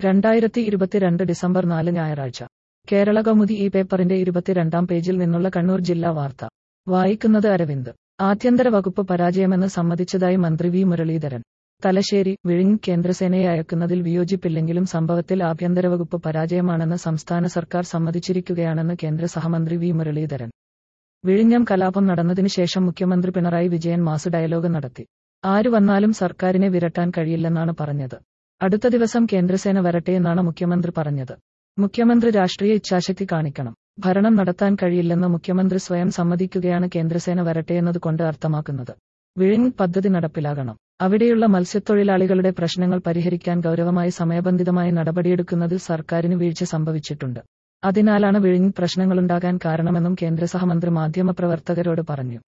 2022 December 4 ഞായറാഴ്ച കേരളകൗമുദി ഈ പേപ്പറിന്റെ 22-ാം പേജിൽ നിന്നുള്ള കണ്ണൂർ ജില്ലാ വാർത്ത വായിക്കുന്നത് അരവിന്ദ്. ആഭ്യന്തര വകുപ്പ് പരാജയമെന്ന് സമ്മതിച്ചതായി മന്ത്രി വി മുരളീധരൻ. തലശ്ശേരി. വിഴിഞ്ഞ് കേന്ദ്രസേനയെ അയക്കുന്നതിൽ വിയോജിപ്പില്ലെങ്കിലും സംഭവത്തിൽ ആഭ്യന്തര വകുപ്പ് പരാജയമാണെന്ന് സംസ്ഥാന സർക്കാർ സമ്മതിച്ചിരിക്കുകയാണെന്ന് കേന്ദ്ര സഹമന്ത്രി വി മുരളീധരൻ. വിഴിഞ്ഞം കലാപം നടന്നതിന് ശേഷം മുഖ്യമന്ത്രി പിണറായി വിജയൻ മാസ് ഡയലോഗ് നടത്തി. ആരു വന്നാലും സർക്കാരിനെ വിരട്ടാൻ കഴിയില്ലെന്നാണ് പറഞ്ഞത്. അടുത്ത ദിവസം കേന്ദ്രസേന വരട്ടെയെന്നാണ് മുഖ്യമന്ത്രി പറഞ്ഞത്. മുഖ്യമന്ത്രി രാഷ്ട്രീയ ഇച്ഛാശക്തി കാണിക്കണം. ഭരണം നടത്താൻ കഴിയില്ലെന്ന് മുഖ്യമന്ത്രി സ്വയം സമ്മതിക്കുകയാണ് കേന്ദ്രസേന വരട്ടെയെന്നത് കൊണ്ട് അർത്ഥമാക്കുന്നത്. വിഴിഞ്ഞ് പദ്ധതി നടപ്പിലാകണം. അവിടെയുള്ള മത്സ്യത്തൊഴിലാളികളുടെ പ്രശ്നങ്ങൾ പരിഹരിക്കാൻ ഗൗരവമായി സമയബന്ധിതമായി നടപടിയെടുക്കുന്നതിൽ സർക്കാരിന് വീഴ്ച സംഭവിച്ചിട്ടുണ്ട്. അതിനാലാണ് വിഴിഞ്ഞ് പ്രശ്നങ്ങളുണ്ടാകാൻ കാരണമെന്നും കേന്ദ്ര സഹമന്ത്രി മാധ്യമപ്രവർത്തകരോട് പറഞ്ഞു.